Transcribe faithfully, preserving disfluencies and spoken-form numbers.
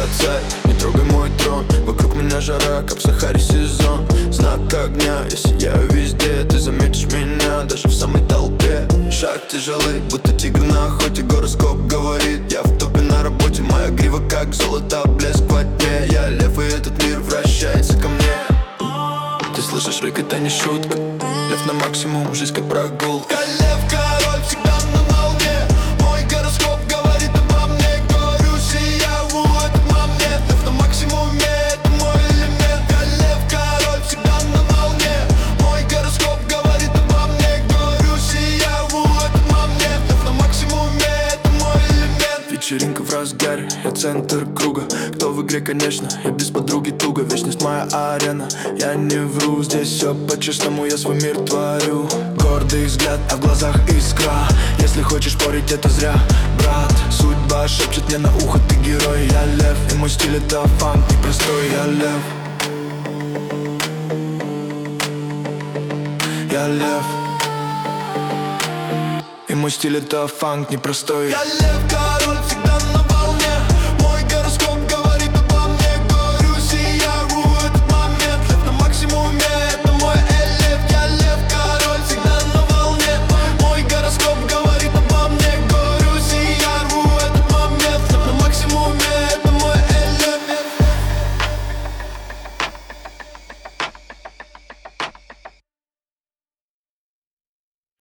царь, не трогай мой трон. Вокруг меня жара, как в Сахаре сезон. Знак огня, я сияю везде. Ты заметишь меня даже в самой толпе. Шаг тяжелый, будто тигр на охоте. Гороскоп говорит, я в топе на работе. Моя грива как золото, блеск во тьме. Я лев, и этот мир вращается ко мне. Ты слышишь рык, это не шутка. Лев на максимум, жизнь как прогулка. Я лев, король, всегда на волне. Мой гороскоп говорит обо мне. Говорю, сияю, это во мне. Лев на максимуме, это мой элемент. Я лев, король, всегда на волне. Мой гороскоп говорит обо мне. Говорю, сияю, это во мне. Лев на максимуме, это мой элемент. Вечеринка в разгаре, я центр круга. Кто в игре, конечно, я без подруги туго. Вечность моя арена, я не вру. Здесь все по-честному, я свой мир творю. Гордый взгляд, а в глазах искра. Если хочешь спорить, это зря, брат. Судьба шепчет мне на ухо, ты герой. Я лев, и мой стиль это фанк непростой. Я лев, я лев, и мой стиль это фанк непростой. Я лев.